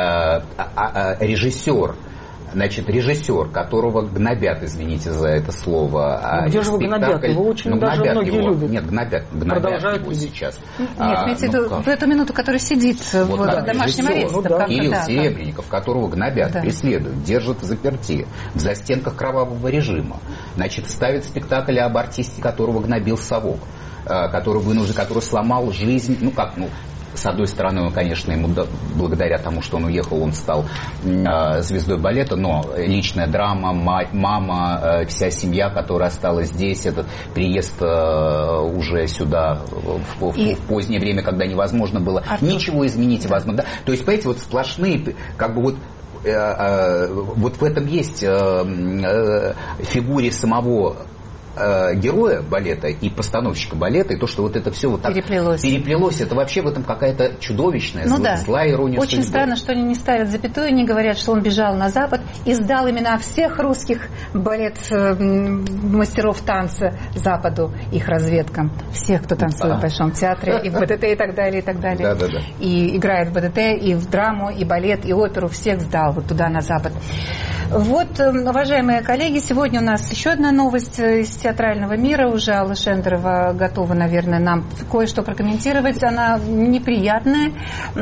Режиссер, которого гнобят, знаете за это слово. Где же его гнобят? Его очень даже многие любят. Нет, гнобят его сейчас. Нет, имеете в виду в эту минуту, который сидит в домашнем аресте. Кирилл Серебренников, которого гнобят, преследуют, держат в заперти, в застенках кровавого режима. Ставит спектакль об артисте, которого гнобил совок, который сломал жизнь, с одной стороны, конечно, ему благодаря тому, что он уехал, он стал звездой балета, но личная драма, мама, вся семья, которая осталась здесь, этот приезд уже сюда в позднее время, когда невозможно было ничего изменить, возможно. Да? То есть, понимаете, сплошные, вот в этом есть фигуре самого героя балета и постановщика балета, и то, что вот это все вот так переплелось, это вообще в этом какая-то чудовищная, злая ирония Очень судьбы. странно, что они не ставят запятую, не говорят, что он бежал на Запад и сдал имена всех русских мастеров танца Западу, их разведкам, всех, кто танцует в Большом театре, и в БДТ, и так далее, и так далее. Да. И играет в БДТ, и в драму, и балет, и оперу, всех сдал вот туда, на Запад. Вот, уважаемые коллеги, сегодня у нас еще одна новость из театрального мира. Уже Алла Шендрова готова, наверное, нам кое-что прокомментировать. Она неприятная.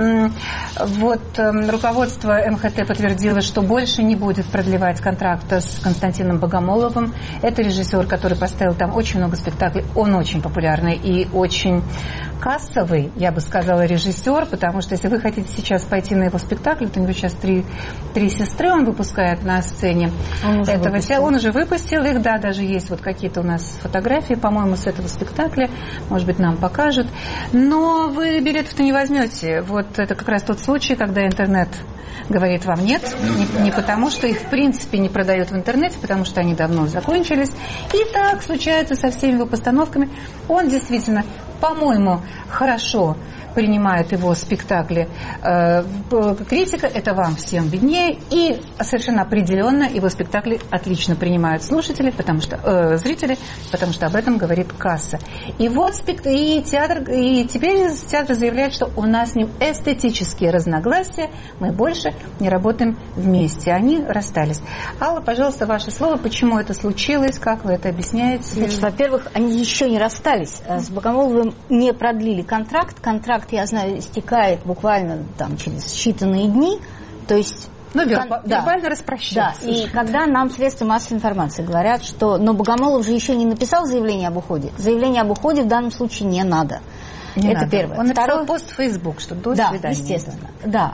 Вот, руководство МХТ подтвердило, что больше не будет продлевать контракт с Константином Богомоловым. Это режиссер, который поставил там очень много спектаклей. Он очень популярный и очень кассовый, я бы сказала, режиссер, потому что если вы хотите сейчас пойти на его спектакль, то у него сейчас три сестры он выпускает на сцене. Он уже выпустил их, да, даже есть вот какие-то у нас фотографии, по-моему, с этого спектакля, может быть, нам покажут. Но вы билетов-то не возьмете. Вот это как раз тот случай, когда интернет говорит вам нет, не потому, что их в принципе не продают в интернете, потому что они давно закончились. И так случается со всеми его постановками. Он действительно, по-моему, хорошо принимает его спектакли. Критика, это вам всем виднее, и совершенно определенно его спектакли отлично принимают слушатели, зрители, потому что об этом говорит касса. И вот и теперь театр заявляет, что у нас с ним эстетические разногласия, мы больше не работаем вместе. Они расстались. Алла, пожалуйста, ваше слово, почему это случилось, как вы это объясняете? Значит, во-первых, они еще не расстались. С Богомоловым не продлили контракт, я знаю, истекает буквально там через считанные дни, то есть... вербально распрощаться. Да, и когда нам средства массовой информации говорят, что... Но Богомолов же еще не написал заявление об уходе. Заявление об уходе в данном случае не надо. Это первое. Он написал пост в Facebook, что до свидания. Да, естественно.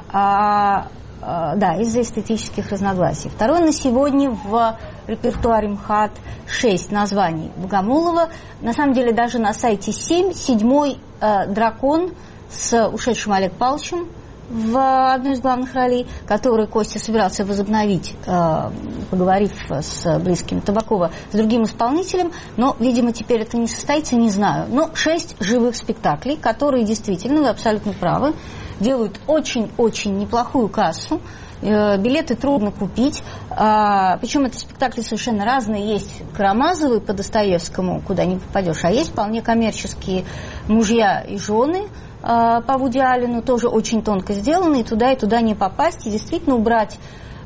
Да, из-за эстетических разногласий. Второе, на сегодня в репертуаре МХАТ 6 названий Богомолова. На самом деле даже на сайте 7. 7-й «Дракон» с ушедшим Олег Павловичем в одной из главных ролей, который Костя собирался возобновить, поговорив с близкими Табакова, с другим исполнителем, но, видимо, теперь это не состоится, не знаю. Но 6 живых спектаклей, которые действительно, вы абсолютно правы, делают очень-очень неплохую кассу. Билеты трудно купить. Причем это спектакли совершенно разные. Есть Карамазовы по Достоевскому, куда не попадешь, а есть вполне коммерческие «Мужья и жены» по Вуди Аллену, тоже очень тонко сделаны, и туда не попасть. И действительно убрать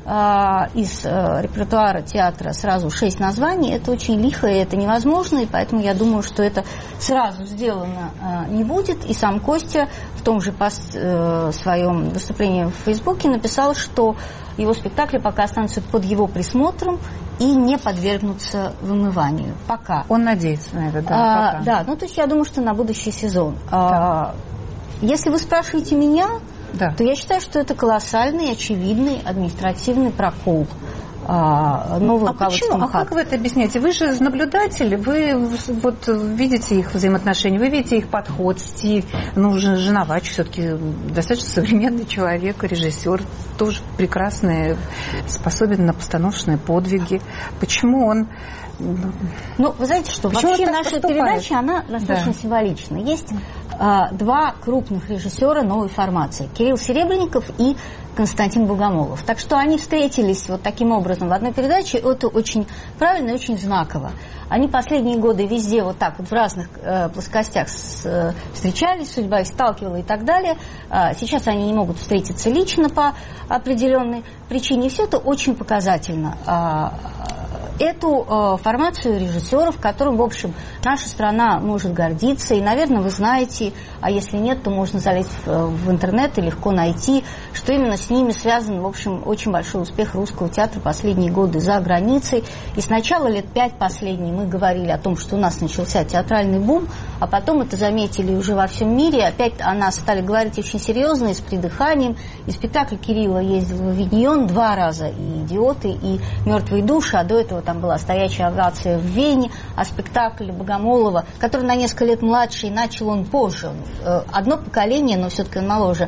из репертуара театра сразу 6 названий, это очень лихо, и это невозможно, и поэтому я думаю, что это сразу сделано не будет. И сам Костя в том же своем выступлении в Фейсбуке написал, что его спектакли пока останутся под его присмотром и не подвергнутся вымыванию. Пока. Он надеется на это, да? Да, то есть я думаю, что на будущий сезон. Если вы спрашиваете меня, то я считаю, что это колоссальный, очевидный административный прокол нового руководства МХАТ. А как вы это объясняете? Вы же наблюдатель, вы вот видите их взаимоотношения, вы видите их подход, стиль. Женовач все-таки достаточно современный человек, режиссер, тоже прекрасный, способен на постановочные подвиги. Почему он... вы знаете, что вообще наша передача, она достаточно символична. Есть 2 крупных режиссера новой формации. Кирилл Серебренников и Константин Богомолов. Так что они встретились вот таким образом в одной передаче. Это очень правильно и очень знаково. Они последние годы везде вот так вот в разных плоскостях встречались, судьба их сталкивала и так далее. Сейчас они не могут встретиться лично по определенной причине. И все это очень показательно. Эту формацию режиссеров, которым, в общем, наша страна может гордиться. И, наверное, вы знаете, а если нет, то можно залезть в интернет и легко найти, что именно с ними связан, в общем, очень большой успех русского театра последние годы за границей. И сначала лет 5 последние мы говорили о том, что у нас начался театральный бум, а потом это заметили уже во всем мире. Опять о нас стали говорить очень серьезно и с придыханием. И спектакль Кирилла ездил в Авиньон 2 раза, и «Идиоты», и «Мертвые души», а до этого там была стоячая овация в Вене, а спектакль Богомолова, который на несколько лет младше, и начал он позже. Одно поколение, но все-таки он моложе,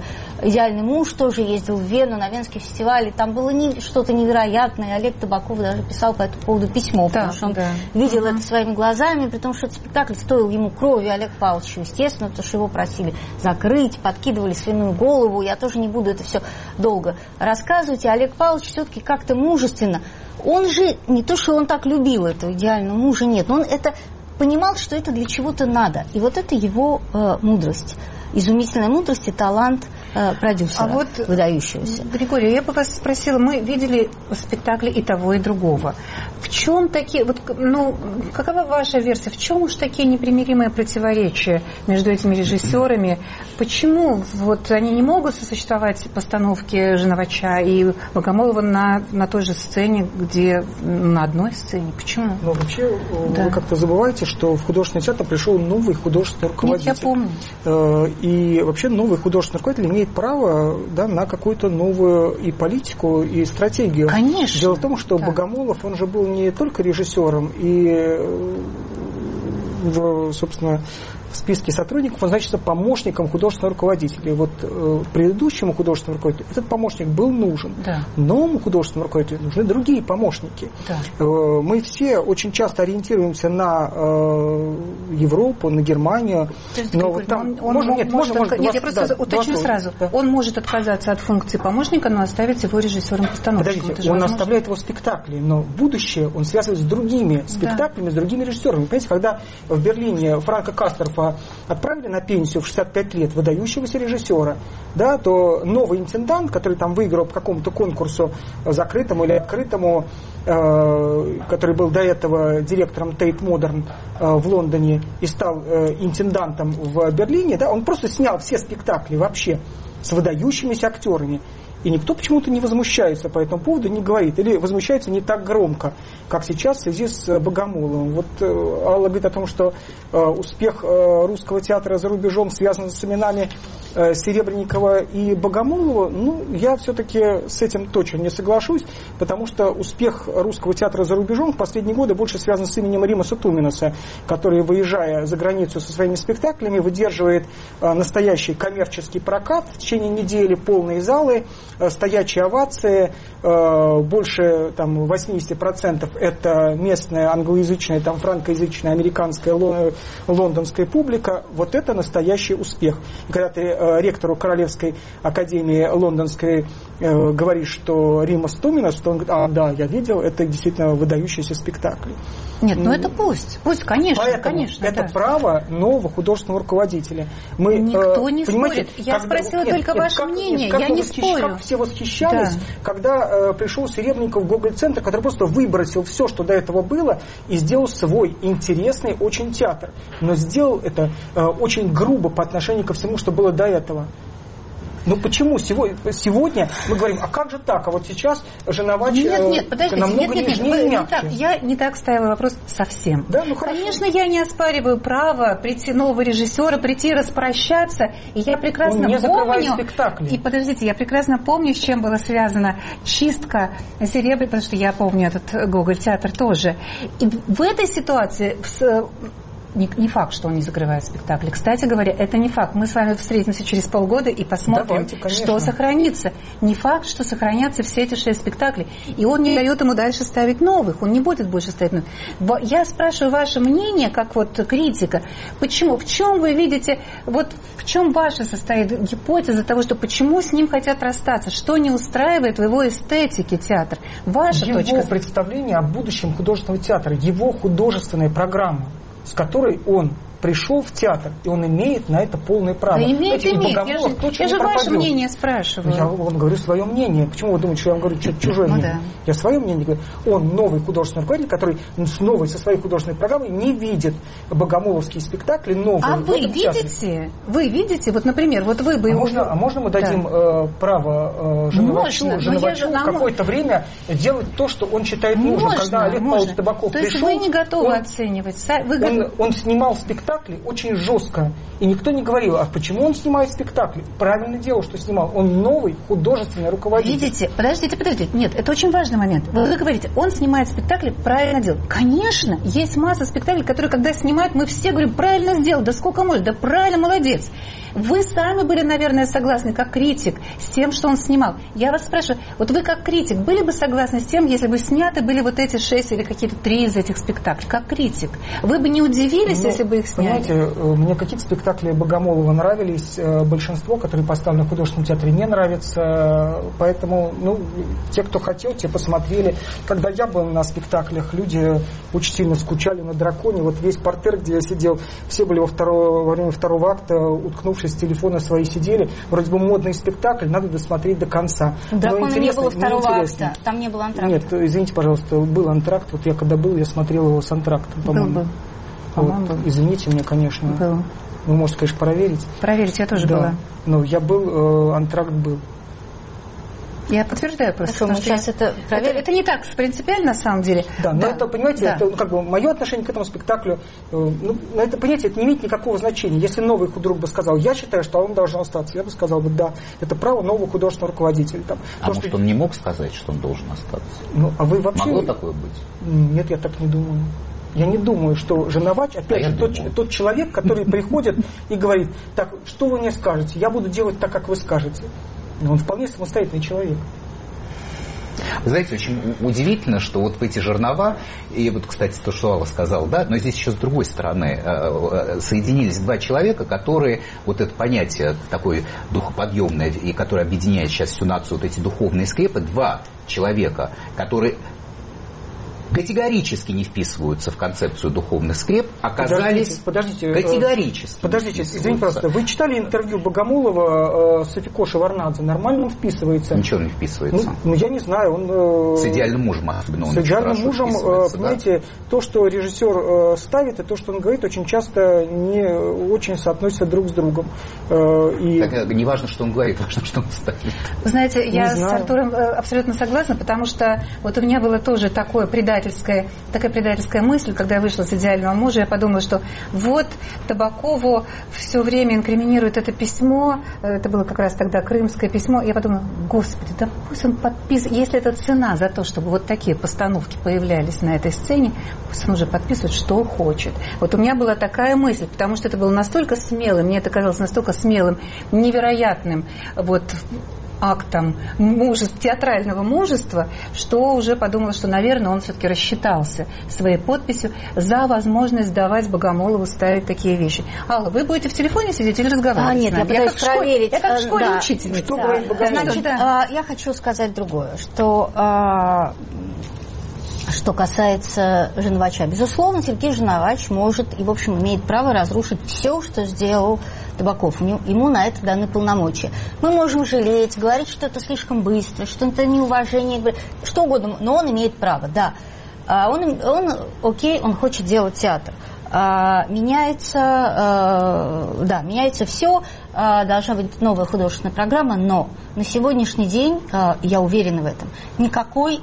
«Идеальный муж» тоже ездил в Вену на Венский фестиваль, и там было что-то невероятное. Олег Табаков даже писал по этому поводу письмо, потому что он видел это своими глазами, при том, что этот спектакль стоил ему крови, Олег Павловичу, естественно, потому что его просили закрыть, подкидывали свиную голову. Я тоже не буду это все долго рассказывать. И Олег Павлович все-таки как-то мужественно. Он же, не то, что он так любил этого идеального мужа, нет, но он это понимал, что это для чего-то надо. И вот это его мудрость. Изумительная мудрость и талант продюсера, выдающегося. Григорий, я бы вас спросила, мы видели спектакли и того, и другого. В чем такие, какова ваша версия, в чем уж такие непримиримые противоречия между этими режиссерами? Почему они не могут сосуществовать постановки Женовача и Богомолова на той же сцене, где на одной сцене? Почему? Вообще, вы как-то забываете, что в художественный театр пришел новый художественный руководитель. Нет, я помню. И вообще новый художественный руководитель имеет право на какую-то новую и политику, и стратегию. Конечно. Дело в том, что Богомолов, он же был не только режиссером, и, собственно, в списке сотрудников он значится помощником художественного руководителя. Предыдущему художественному руководителю этот помощник был нужен. Да. Новому художественному руководителю нужны другие помощники. Да. Мы все очень часто ориентируемся на Европу, на Германию. Я просто уточню сразу. Да. Он может отказаться от функции помощника, но оставить его режиссером-постановщиком. Подождите, он оставляет его спектакли, но будущее он связывает с другими спектаклями, с другими режиссерами. Понимаете, когда в Берлине Франка Касторфа отправили на пенсию в 65 лет выдающегося режиссера, да, то новый интендант, который там выиграл по какому-то конкурсу закрытому или открытому, который был до этого директором Tate Modern в Лондоне и стал интендантом в Берлине, да, он просто снял все спектакли вообще с выдающимися актерами. И никто почему-то не возмущается по этому поводу, не говорит. Или возмущается не так громко, как сейчас в связи с Богомоловым. Алла говорит о том, что успех русского театра за рубежом связан с именами Серебренникова и Богомолова. Я все-таки с этим точно не соглашусь, потому что успех русского театра за рубежом в последние годы больше связан с именем Римаса Туминаса, который, выезжая за границу со своими спектаклями, выдерживает настоящий коммерческий прокат в течение недели, полные залы, стоячие овации, больше 80% это местная англоязычная, франкоязычная, американская, лондонская публика. Вот это настоящий успех. И когда ты ректору Королевской академии лондонской говоришь, что Римас Туминас, то он говорит, да, я видел, это действительно выдающийся спектакль. Нет, это пусть, конечно. Поэтому конечно, это право нового художественного руководителя. Никто не спорит. Я спросила только ваше мнение, я не спорю. Как все восхищались, когда пришел Серебренников в Гоголь-центр, который просто выбросил все, что до этого было, и сделал свой интересный очень театр. Но сделал это очень грубо по отношению ко всему, что было до этого. Почему сегодня мы говорим, а как же так? А вот сейчас Женовач намного нежнее и мягче. Я не так ставила вопрос совсем. Да? Конечно, я не оспариваю право нового режиссера прийти распрощаться. И я прекрасно помню. Спектакли. И подождите, я прекрасно помню, с чем была связана чистка Серебренникова, потому что я помню этот Гоголь-театр тоже. И в этой ситуации не факт, что он не закрывает спектакли. Кстати говоря, это не факт. Мы с вами встретимся через полгода и посмотрим, что сохранится. Не факт, что сохранятся все эти 6 спектаклей. И он не дает ему дальше ставить новых. Он не будет больше ставить новых. Я спрашиваю ваше мнение, как критика. Почему? В чем вы видите, в чем ваша состоит гипотеза того, что почему с ним хотят расстаться? Что не устраивает в его эстетике театр? Ваша точка. Его представление о будущем художественного театра, его художественная программа, с которой он пришел в театр, и он имеет на это полное право. Да имеет. Я же ваше мнение спрашиваю. Я вам говорю свое мнение. Почему вы думаете, что я вам говорю чужое мнение? Да. Я свое мнение говорю. Он новый художественный руководитель, который со своей художественной программой не видит богомоловские спектакли новые. А вы видите? Вы видите? Например, вы бы... можно мы дадим право Женовачу какое-то время делать то, что он считает нужным? Когда Олег Павлович Табаков пришел... То есть вы не готовы оценивать? Он снимал спектакль спектакли очень жестко. И никто не говорил, а почему он снимает спектакли? Правильно делал, что снимал. Он новый художественный руководитель. Видите, подождите. Нет, это очень важный момент. Вы говорите, он снимает спектакли, правильно делал. Конечно, есть масса спектаклей, которые, когда снимают, мы все говорим, правильно сделал, да сколько можно, да правильно, молодец. Вы сами были, наверное, согласны, как критик, с тем, что он снимал. Я вас спрашиваю, вот вы как критик были бы согласны с тем, если бы сняты были вот эти 6 или какие-то 3 из этих спектаклей? Как критик. Вы бы не удивились, если бы их сняли? Понимаете, мне какие-то спектакли Богомолова нравились, большинство, которые поставлены в художественном театре, не нравятся. Поэтому, те, кто хотел, те посмотрели. Когда я был на спектаклях, люди очень сильно скучали на «Драконе». Вот весь партер, где я сидел, все были во время второго акта, уткнувшись в телефоны свои сидели. Вроде бы модный спектакль, надо досмотреть до конца. В «Драконе» не было второго акта, там не было антракта. Нет, извините, пожалуйста, был антракт. Вот я когда был, я смотрел его с антрактом, по-моему. По-моему, был. Извините меня, конечно. Был. Вы можете, конечно, проверить. Проверить, я тоже была. Но я был, антракт был. Я подтверждаю просто. Хорошо, мы сейчас это проверим. Это не так принципиально, на самом деле. Да, но это, понимаете, это как бы мое отношение к этому спектаклю, это, понимаете, это не имеет никакого значения. Если новый худрук бы сказал, я считаю, что он должен остаться, я бы сказал бы, да, это право нового художественного руководителя. Там, может, он не мог сказать, что он должен остаться? А вы вообще... Могло такое быть? Нет, я так не думаю. Я не думаю, что Женовач, опять же, тот человек, который приходит и говорит, так, что вы мне скажете, я буду делать так, как вы скажете. Он вполне самостоятельный человек. Вы знаете, очень удивительно, что вот в эти жернова, и вот, кстати, то, что Алла сказала, да, но здесь еще с другой стороны соединились 2 человека, которые вот это понятие такое духоподъемное, и которое объединяет сейчас всю нацию, вот эти духовные скрепы, 2 человека, которые категорически не вписываются в концепцию духовных скреп, оказались категорически. Подождите, извините, пожалуйста, вы читали интервью Богомолова с Афикоши Варнадзе? Нормально он вписывается? Ничего не вписывается. Я не знаю, он... С идеальным мужем, особенно он. С идеальным мужем, понимаете, да? То, что режиссер ставит, и то, что он говорит, очень часто не очень соотносятся друг с другом. Так, не важно, что он говорит, важно, что он ставит. Вы знаете, я с Артуром абсолютно согласна, потому что вот у меня было тоже такая предательская мысль, когда я вышла с «Идеального мужа», я подумала, что вот Табакову все время инкриминирует это письмо, это было как раз тогда крымское письмо, я подумала, господи, да пусть он подписывает, если это цена за то, чтобы вот такие постановки появлялись на этой сцене, пусть он уже подписывает, что хочет. Вот у меня была такая мысль, потому что это было настолько смелым, мне это казалось настолько смелым, невероятным вот актом театрального мужества, что уже подумала, что, наверное, он все-таки рассчитался своей подписью за возможность давать Богомолову ставить такие вещи. Алла, вы будете в телефоне сидеть или разговаривать? Нет, я пытаюсь проверить. Я как в школе учительница. Значит, я хочу сказать другое, что касается Женовача. Безусловно, Сергей Женовач может и, в общем, имеет право разрушить все, что сделал Табаков. Ему на это даны полномочия. Мы можем жалеть, говорить, что это слишком быстро, что это неуважение, что угодно, но он имеет право, да. Он хочет делать театр. Меняется все, должна быть новая художественная программа, но на сегодняшний день, я уверена в этом, никакой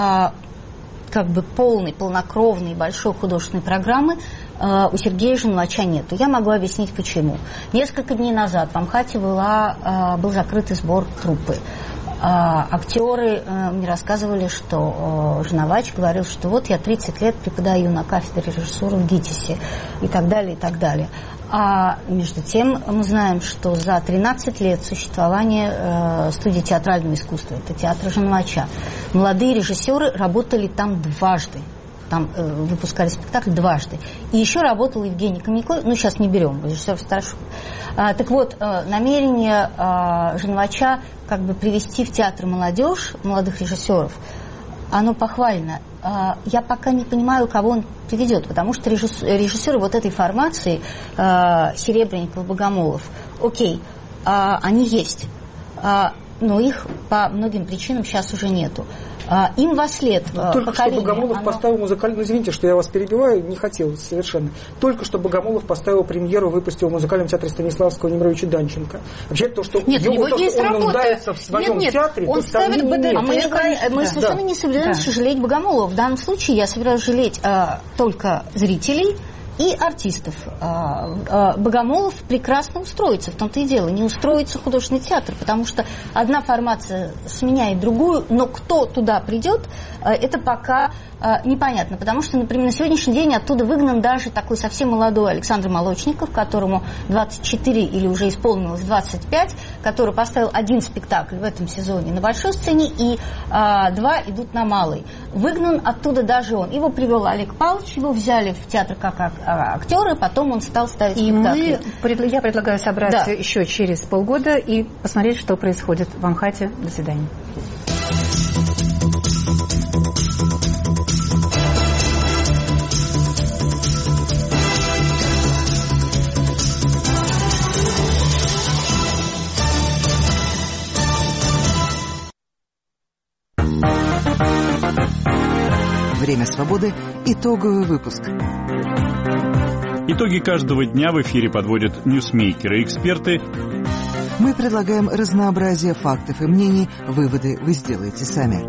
полной, полнокровной, большой художественной программы у Сергея Женовача нету. Я могу объяснить, почему. Несколько дней назад в Амхате был закрытый сбор труппы. Актеры мне рассказывали, что Женовач говорил, что вот я 30 лет преподаю на кафедре режиссуры в ГИТИСе и так далее, и так далее. А между тем мы знаем, что за 13 лет существования студии театрального искусства, это театр Женовача, молодые режиссеры работали там дважды. Там выпускали спектакль дважды. И еще работал Евгений Каменяков, сейчас не берем, режиссер старший. Так вот, намерение Женовача привести в театр молодежь, молодых режиссеров, оно похвально. Я пока не понимаю, кого он приведет, потому что режиссеры вот этой формации, Серебренников, Богомолов, окей, они есть, но их по многим причинам сейчас уже нету. Им во след Только что Богомолов поставил музыкальную... Извините, что я вас перебиваю, не хотел совершенно. Только что Богомолов поставил премьеру, выпустил в музыкальном театре Станиславского Немировича Данченко. Вообще то, что он нуждается в своем театре, он ставит БДТ. Мы совершенно не собираемся жалеть Богомолова. В данном случае я собираюсь жалеть только зрителей и артистов. Богомолов прекрасно устроится, в том-то и дело. Не устроится художественный театр, потому что одна формация сменяет другую, но кто туда придет, это пока непонятно. Потому что, например, на сегодняшний день оттуда выгнан даже такой совсем молодой Александр Молочников, которому 24 или уже исполнилось 25, который поставил 1 спектакль в этом сезоне на большой сцене и 2 идут на малой. Выгнан оттуда даже он. Его привел Олег Павлович, его взяли в театр как актера, потом он стал ставить спектакли. Я предлагаю собраться еще через полгода и посмотреть, что происходит в Амхате. До свидания. Время свободы. Итоговый выпуск. Итоги каждого дня в эфире подводят ньюсмейкеры и эксперты. Мы предлагаем разнообразие фактов и мнений. Выводы вы сделаете сами.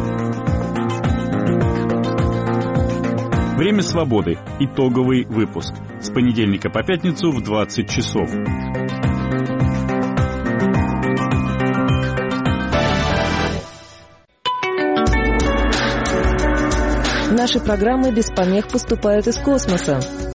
Время свободы. Итоговый выпуск. С понедельника по пятницу в 20 часов. Наши программы без помех поступают из космоса.